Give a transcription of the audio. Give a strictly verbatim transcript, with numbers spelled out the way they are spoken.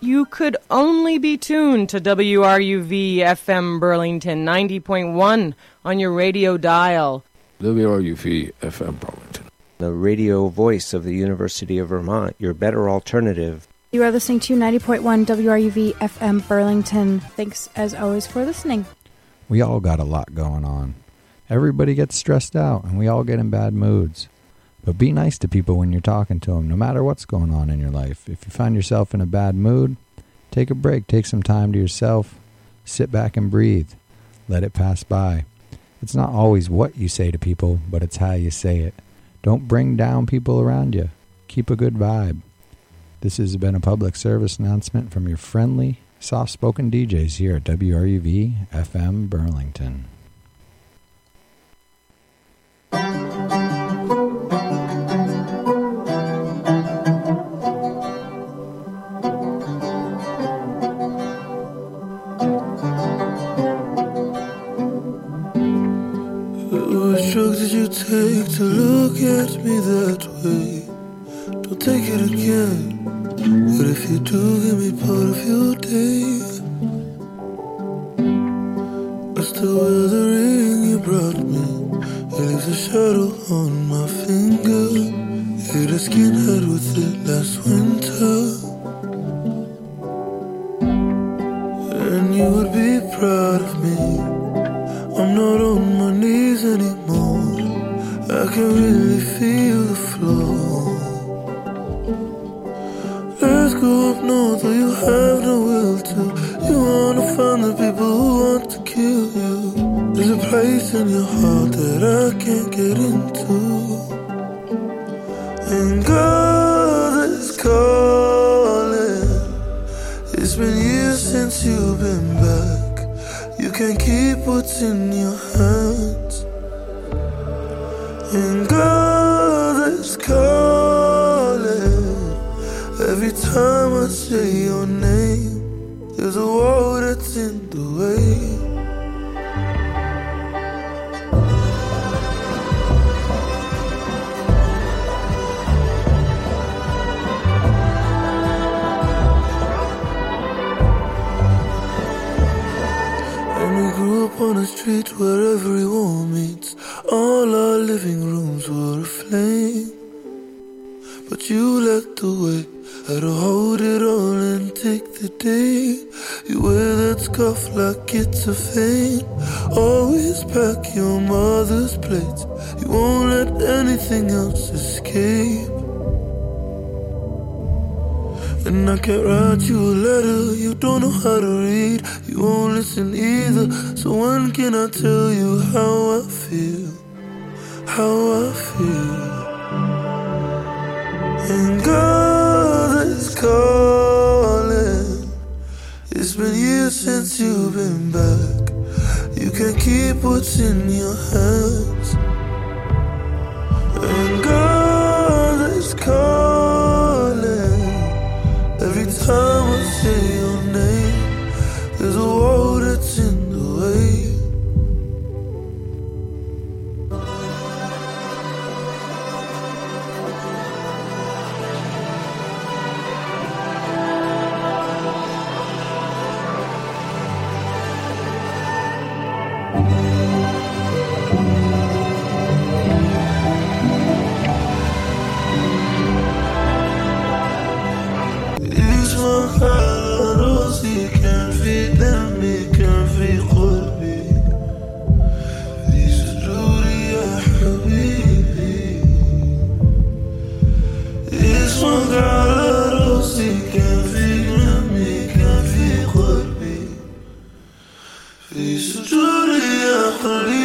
you could only be tuned to W R U V F M Burlington ninety point one on your radio dial. W R U V F M Burlington, the radio voice of the University of Vermont, your better alternative. You are listening to ninety point one W R U V F M Burlington. Thanks, as always, for listening. We all got a lot going on. Everybody gets stressed out, and we all get in bad moods. But be nice to people when you're talking to them, no matter what's going on in your life. If you find yourself in a bad mood, take a break. Take some time to yourself. Sit back and breathe. Let it pass by. It's not always what you say to people, but it's how you say it. Don't bring down people around you. Keep a good vibe. This has been a public service announcement from your friendly, soft-spoken D Js here at W R U V F M Burlington. What drugs did you take to look at me that way? Don't take it again. But if you do, give me part of your day. It's the weathering you brought me. It leaves a shadow on my finger. Hit a skinhead with it last winter. And you would be proud of me. I'm not on my knees anymore. I can really feel the floor. Let's go up north where you have no will to. You wanna find the people who want to kill you. There's a place in your heart that I can't get into. And God is calling. It's been years since you've been back. You can't keep what's in your hands. And God is calling. Every time I say your name, there's a wall that's in the way. On a street where every wall meets. All our living rooms were aflame. But you led the way. Had to hold it all and take the day. You wear that scarf like it's a fame. Always pack your mother's plates. You won't let anything else escape. And I can't write you a letter, you don't know how to read. You won't listen either, so when can I tell you how I feel? How I feel. And God is calling. It's been years since you've been back. You can't keep what's in your hands. And God is calling. Every time I say your name, there's a wall that's in the way. في سجودي يا قلبي